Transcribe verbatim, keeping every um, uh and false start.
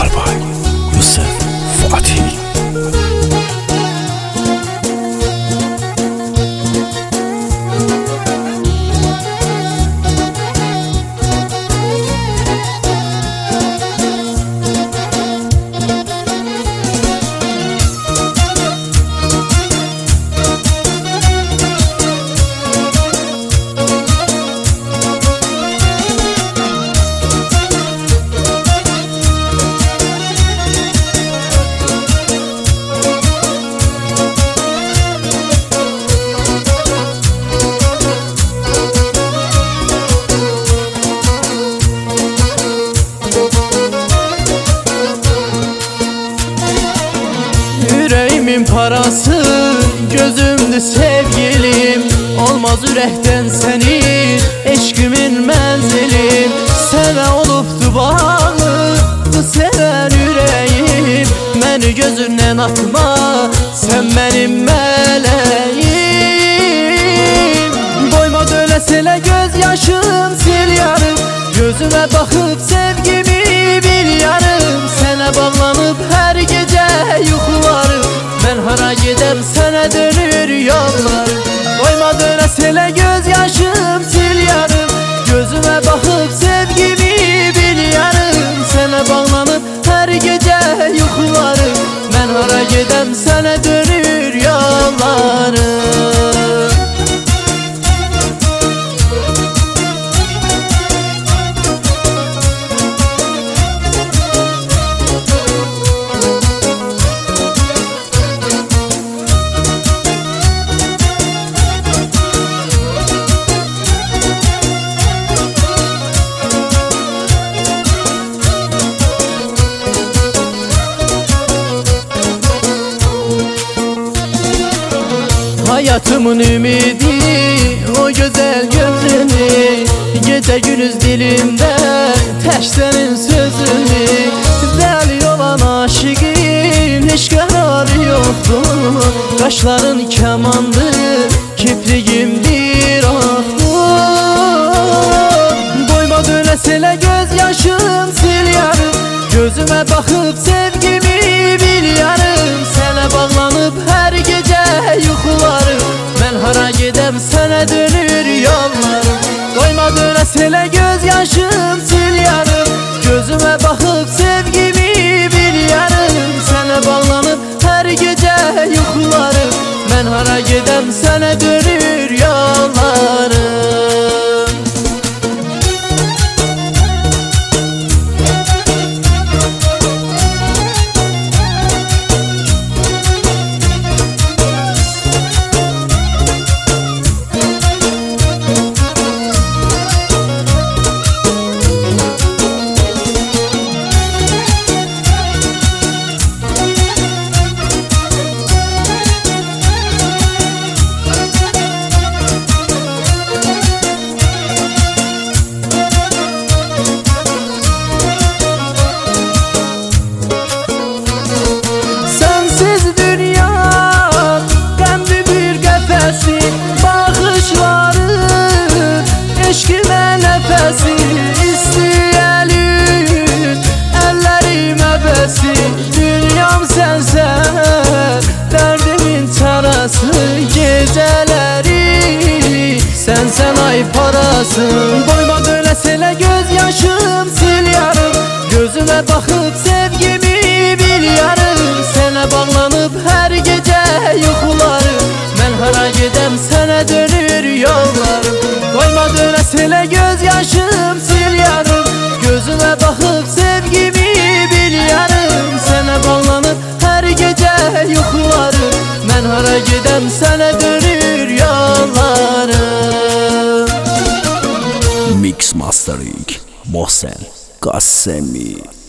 Albay Yusuf Fatih. Yüreğimin parası gözümdü sevgilim. Olmaz ürəkdən seni eşkimin mənzilim. Sənə olubdu bağlı bu seven yüreğim. Məni gözündən atma, sen benim meleğim. Doyma döləsələ göz yaşım sil yarım. Gözüme bakıp sevgimi bil yarım. Sənə bağlanıp her gece yuxularım. Ben hara gedem sənə dönür yollarım. Doyma dönəsələ göz yaşım sil yarım. Gözüme bakıp sevgimi bil yarım. Sənə bağlanıp her gece yuxularım. Ben hara gedem sənə dönür yollarım. Hayatımın ümidi o güzel gözünü. Gece gündüz dilimde tek senin sözünü. Deli olan aşıkın hiç kararı yoktur. Kaşların kemandır, kipriğimdir ahtır. Doyma dönəsələ göz yaşım sil yarım. Gözüme bakıp sevgimi bil yarım. Sənə bağlanıp her gece yuxularım. Ben hara gedem sənə dönür yollarım. Doyma dönəsələ göz yaşım sil yarım. Gözüme bakıp sevgimi bil yarım. Sənə bağlanıp her gece yuxularım. Ben hara gedem sənə dönür yollarım. Bakışların eşkime nefesi. İsteyelim ellerime besin. Dünyam sensen derdimin çarası. Geceleri sensen ay parasın. Doyma dönəsələ göz yaşım sil yarım. Gözüme bakıp sevgimi bil yarım. Sənə bağlanıp her gece yuxularım. Ben hara gedem sənə dönür yollarım. Doyma dönəsələ göz yaşım sil yarım. Gözüme bakıp sevgimi bil yarım. Sənə bağlanıp her gece yuxularım. Ben hara gedem sənə dönür yollarım. Mix Mastering Mohsen Qasemi.